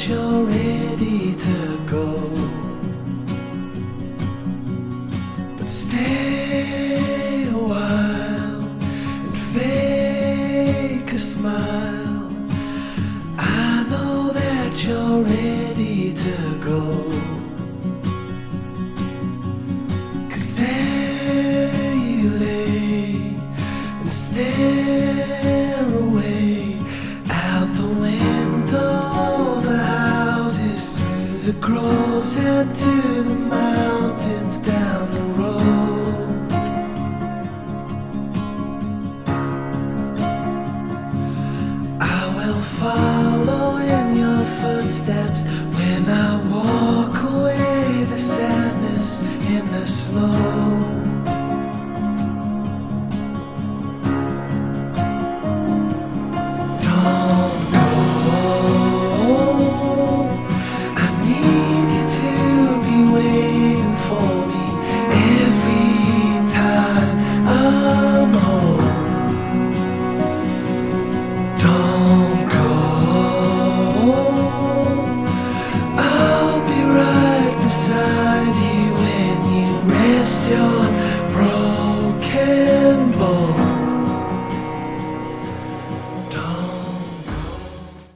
that you're ready to go, but stay a while and fake a smile. I know that you're ready to go, 'cause there you lay and stare away out the window, the houses, through the groves and to the mountains down the road. I will follow in your footsteps when I walk away the sadness in the snow.